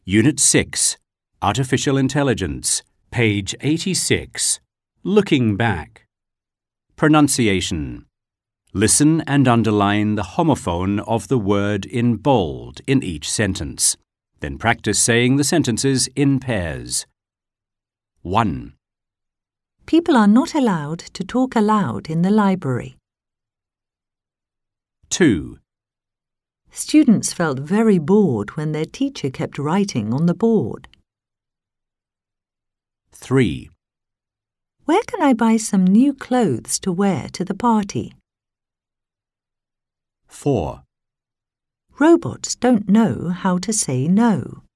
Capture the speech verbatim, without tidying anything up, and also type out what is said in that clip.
Unit six, Artificial Intelligence, page eighty-six. Looking back. Pronunciation. Listen and underline the homophone of the word in bold in each sentence. Then practice saying the sentences in pairs. one. People are not allowed to talk aloud in the library. two. Students felt very bored when their teacher kept writing on the board. three. Where can I buy some new clothes to wear to the party? four. Robots don't know how to say no.